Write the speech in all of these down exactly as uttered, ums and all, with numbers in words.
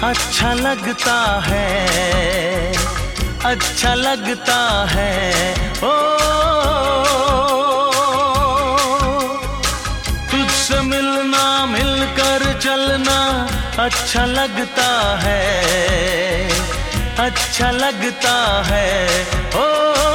अच्छा लगता है, अच्छा लगता है। ओ तुझसे मिलना, मिलकर चलना अच्छा लगता है, अच्छा लगता है। ओ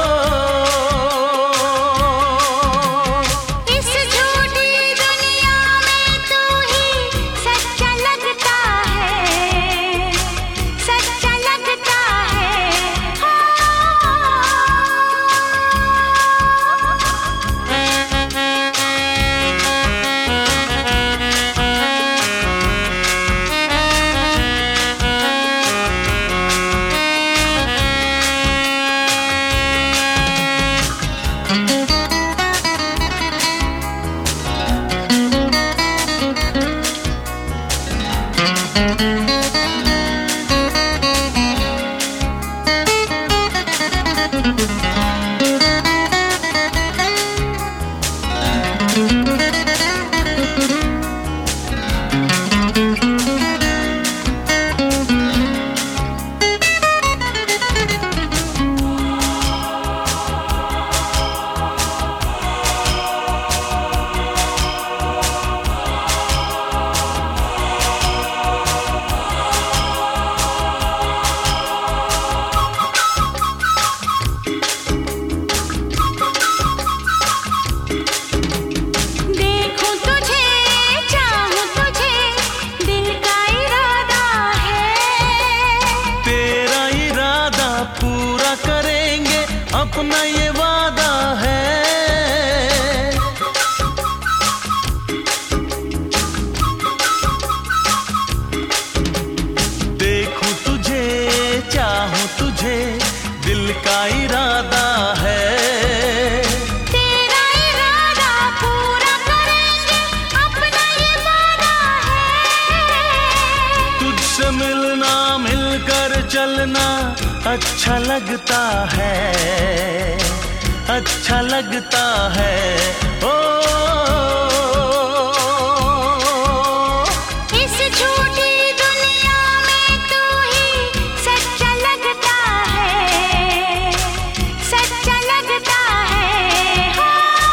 अपना ये वादा है। देखूं तुझे, चाहूं तुझे, दिल का इरादा है। तेरा इरादा पूरा करेंगे, अपना ये वादा है। तुझसे मिलना, मिलकर चलना अच्छा लगता है, अच्छा लगता है। ओ इस झूठी दुनिया में तू ही सच्चा लगता है, सच्चा लगता है। हो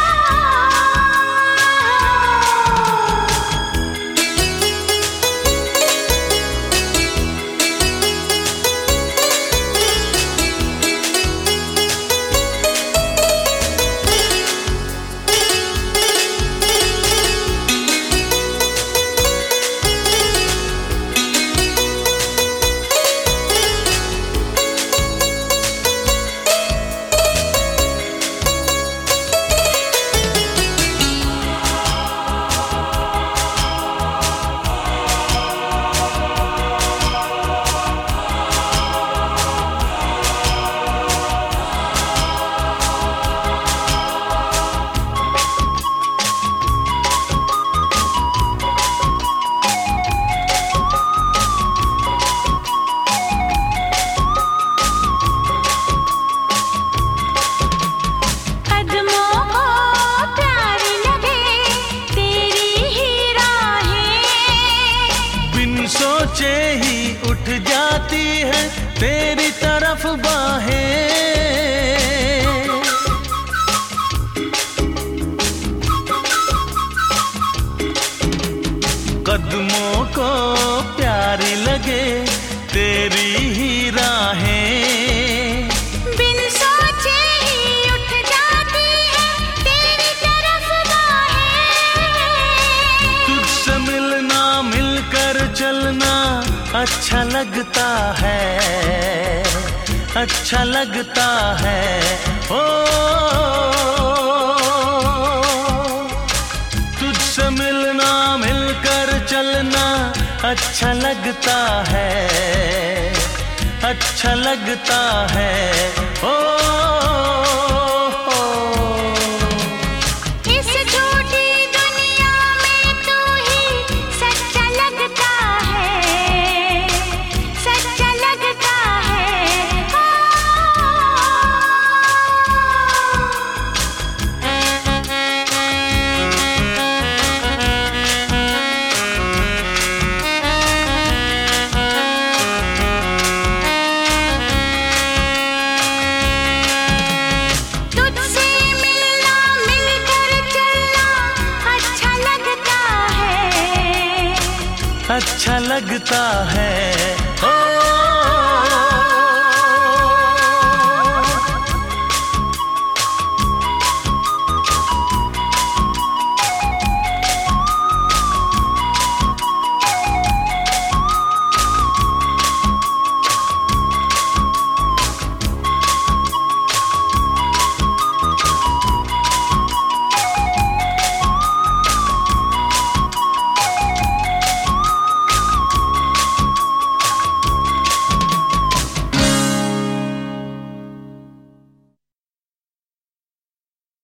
सोचे ही उठ जाती है तेरी तरफ बाहें। कदमों को प्यारी लगे तेरी ही राहें। बिन सोचे ही उठ जाती है तेरी तरफ बाहें। तुझसे मिलना, मिलकर चलना अच्छा लगता है, अच्छा लगता है। ओ तुझसे मिलना, मिलकर चलना अच्छा लगता है, अच्छा लगता है। ओ अच्छा लगता है। ओ